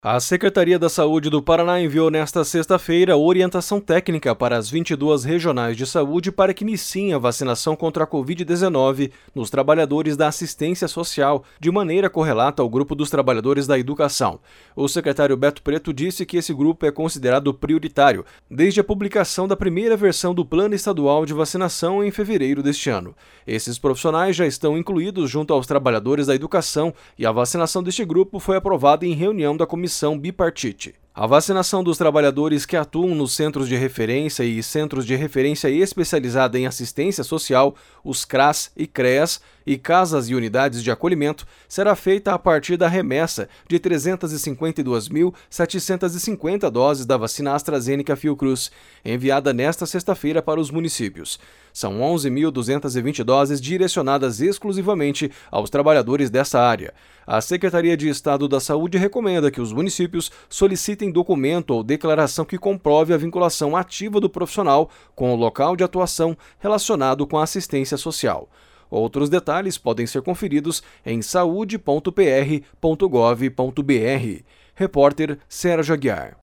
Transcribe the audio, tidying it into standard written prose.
A Secretaria da Saúde do Paraná enviou nesta sexta-feira orientação técnica para as 22 regionais de saúde para que iniciem a vacinação contra a Covid-19 nos trabalhadores da assistência social, de maneira correlata ao grupo dos trabalhadores da educação. O secretário Beto Preto disse que esse grupo é considerado prioritário desde a publicação da primeira versão do Plano Estadual de Vacinação em fevereiro deste ano. Esses profissionais já estão incluídos junto aos trabalhadores da educação e a vacinação deste grupo foi aprovada em reunião da comissão bipartite. A vacinação dos trabalhadores que atuam nos centros de referência e centros de referência especializada em assistência social, os CRAS e CREAS, e casas e unidades de acolhimento, será feita a partir da remessa de 352.750 doses da vacina AstraZeneca Fiocruz, enviada nesta sexta-feira para os municípios. São 11.220 doses direcionadas exclusivamente aos trabalhadores dessa área. A Secretaria de Estado da Saúde recomenda que os municípios solicitem documento ou declaração que comprove a vinculação ativa do profissional com o local de atuação relacionado com a assistência social. Outros detalhes podem ser conferidos em saude.pr.gov.br. Repórter Sérgio Aguiar.